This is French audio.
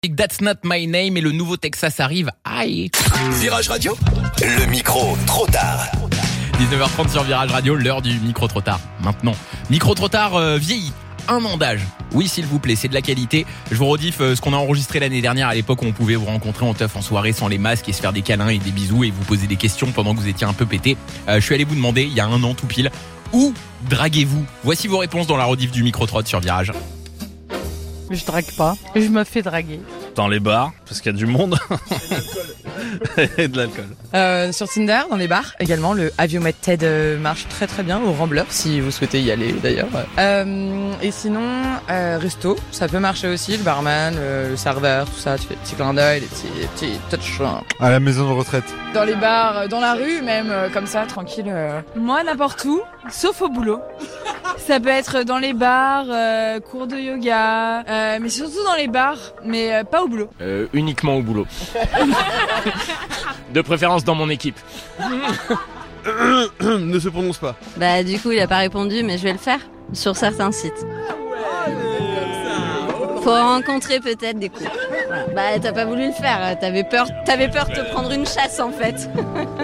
That's Not My Name et le nouveau Texas arrive. Aïe. Virage Radio, le micro trop tard. 19h30 sur Virage Radio, l'heure du micro trop tard. Maintenant, micro trop tard vieilli. 1 an d'âge. Oui, s'il vous plaît, c'est de la qualité. Je vous rediff ce qu'on a enregistré l'année dernière à l'époque où on pouvait vous rencontrer en teuf en soirée sans les masques et se faire des câlins et des bisous et vous poser des questions pendant que vous étiez un peu pété. Je suis allé vous demander, il y a 1 an tout pile, où draguez-vous ? Voici vos réponses dans la rediff du micro trot sur Virage. Je drague pas, je me fais draguer. Dans les bars, parce qu'il y a du monde. Et de l'alcool. Sur Tinder, dans les bars également, le Have You Met Ted marche très très bien, au Rambler si vous souhaitez y aller d'ailleurs. Et sinon, resto, ça peut marcher aussi, le barman, le serveur, tout ça, tu fais des petits clins d'œil, des petits touch. À la maison de retraite. Dans les bars, dans la rue même, comme ça, tranquille. Moi, n'importe où, sauf au boulot. Ça peut être dans les bars, cours de yoga, mais surtout dans les bars, mais pas au boulot. Uniquement au boulot. De préférence dans mon équipe. Ne se prononce pas. Bah du coup il a pas répondu mais je vais le faire sur certains sites. Faut rencontrer peut-être des couples. Voilà. Bah t'as pas voulu le faire, t'avais peur de te prendre une chasse en fait.